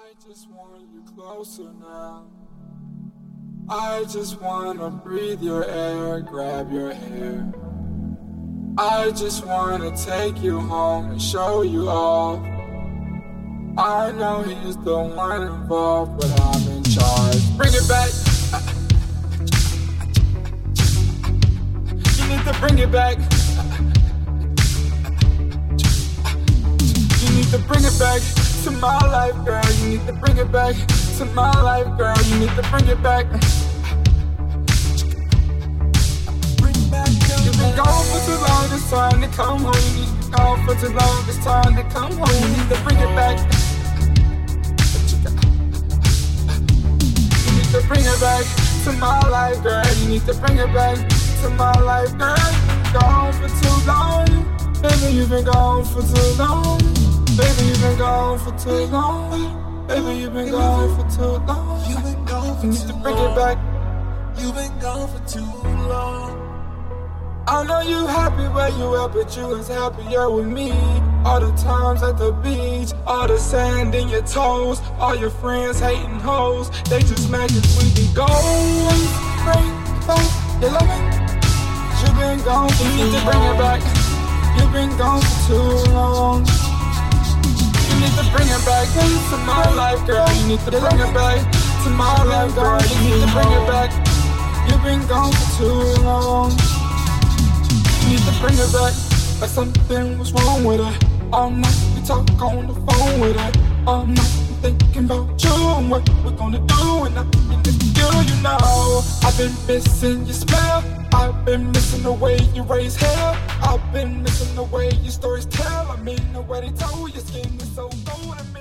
I just want you closer now. I just wanna breathe your air, grab your hair. I just wanna take you home and show you all. I know he's the one involved, but I'm in charge. Bring it back. You need to bring it back. You need to bring it back to my life, girl. You need to bring it back to my life, girl. You need to bring it back. You've been gone for too long, it's time to come home. You've been gone for too long, it's time to come home. You need to bring it back. You need to bring it back to my life, girl. You need to bring it back to my life, girl. You've been gone for too long. Baby, you've been gone for too long. Baby, you've been gone for too long. Baby, you've been gone for too long. You've been gone for too long. You need to bring it back. You've been gone for too long. I know you happy where you at, but you was happier with me. All the times at the beach, all the sand in your toes, all your friends hating hoes, they just mad cause we be gone. Bring back your loving. You been gone for you need to bring it back. You been gone for too long. You need to bring it back to my life, girl. You need to bring it back to my life, girl. You need to bring it back. You been gone for too long. You need to bring it back, like something was wrong with her. All night we talk on the phone with her. All night we thinking about you and what we're gonna do. And I need to you know I've been missing your smell. I've been missing the way you raise hell. I've been missing the way your stories tell. I mean the way they told your skin is so golden.